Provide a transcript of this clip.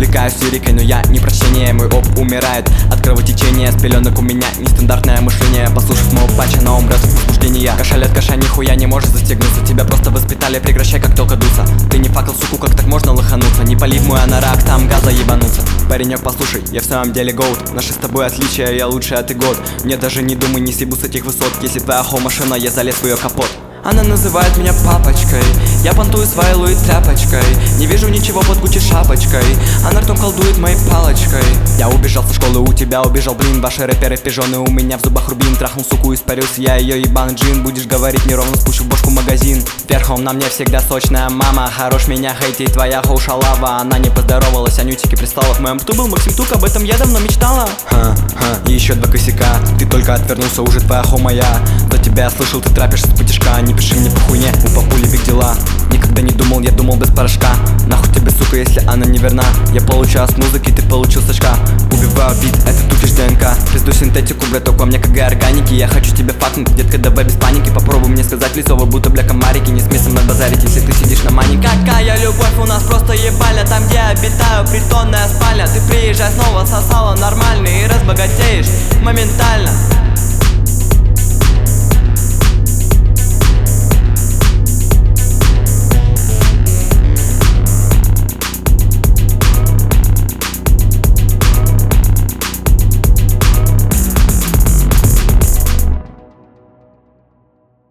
увлекаюсь лирикой, но я не прочтение. Мой оп умирает от кровотечения. С пеленок у меня нестандартное мышление. Послушав моего патча, на ум брёт возбуждение. Кошель от коша нихуя не может застегнуться. Тебя просто воспитали, прекращай как только дуться. Ты не факел, суку, как так можно лохануться? Не полив мой анорак, там газа ебануться. Паренек, послушай, я в самом деле гоут. Наши с тобой отличия, я лучше, а ты год. Мне даже не думай, не съебу с этих высот. Если твоя хо-машина, я залез в ее капот. Она называет меня папочкой, я понтую своей Луи тряпочкой. Не вижу ничего под Гуччи шапочкой, она ртом колдует моей палочкой. Я убежал со школы, у тебя убежал, блин. Ваши рэперы пижоны, у меня в зубах рубин. Трахнул суку, испарился я, ее ебаный джин. Будешь говорить неровно, спущу бошку в магазин. Верхом на мне всегда сочная мама. Хорош меня хейтить, твоя хоу шалава. Она не поздоровалась, анютики пристала. В моем рту был Максим Тук, об этом я давно мечтала. И еще два косяка, ты только отвернулся, уже твоя хо моя. За тебя я слышал, ты трапишься с потяжка. Не пиши мне по хуйне, у папули биг дела. Никогда не думал, я думал без порошка. Нахуй тебе, сука, если она не верна. Я получаю с музыки, ты получил с очка. Убиваю бит, это тупишь ДНК. Пизду синтетику, браток, во мне КГ органики. Я хочу тебя факнуть, детка, давай без паники. Попробуй мне сказать в лицо, вы будто бля комарики. Не смей со мной базарить, если ты сидишь на мане. Какая любовь у нас просто ебальня. Там, где я обитаю, притонная спальня. Ты приезжай снова, сосала нормально и разбогатеешь моментально.